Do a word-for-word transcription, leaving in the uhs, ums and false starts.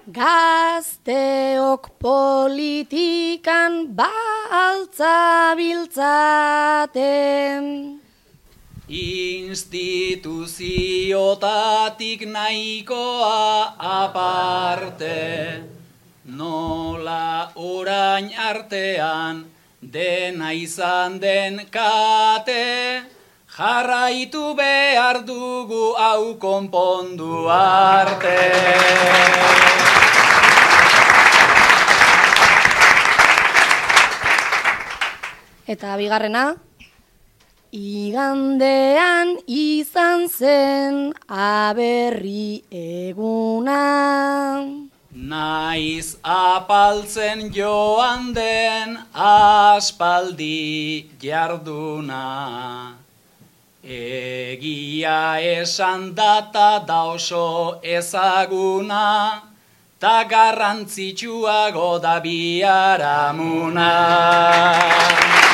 Gazteok politikan baltza biltzaten. Instituziotatik nahikoa aparte, nola orain artean dena izan den kate, jarraitu behar dugu hau konpondu arte. Eta bigarrena, igandean izan zen aberri eguna. Naiz apaltzen joan den aspaldi jarduna. Egia esan data da oso ezaguna, ta garrantzitsuago da biharamuna.